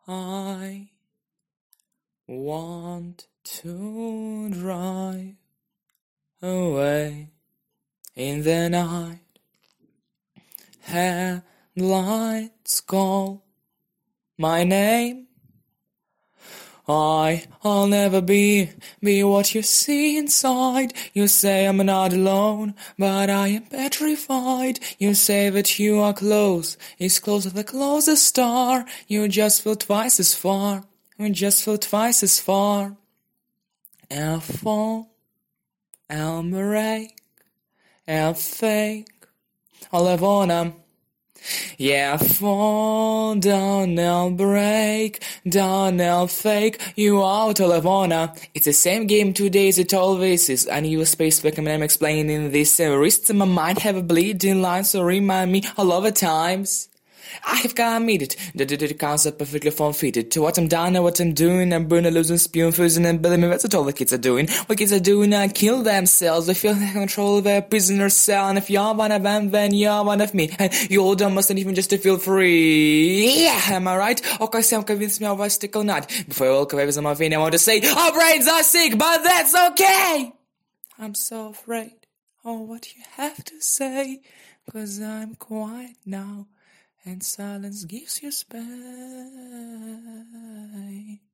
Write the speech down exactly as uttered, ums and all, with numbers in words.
I want to drive away in the night. Headlights call my name. I, I'll never be, be what you see inside. You say I'm not alone, but I am petrified. You say that you are close, it's close to the closest star. You just feel twice as far, you just feel twice as far. I'll fall, I'll break, I'll fake, I'll live on 'em. Yeah, I'll fall down, I'll break down, I'll fake you out, I'll live on 'em. It's the same game today as it always is. I need a space back and I'm explaining this. Wrists in my mind have a bleeding line, so remind me all of the times I have committed the, the, the concept perfectly form-fitted to what I'm done and what I'm doing. I'm burning, losing, spewing, fusing, and believe me, that's what all the kids are doing. What kids are doing are kill themselves. They feel they control their prisoner cell. And if you're one of them, then you're one of me. And you're dumb, mustn't even just to feel free. Yeah, am I right? Okay, Sam convinced me of I stick or not. Before I walk away with my vein, I want to say, our brains are sick, but that's okay. I'm so afraid of what you have to say, 'cause I'm quiet now. And silence gives you space.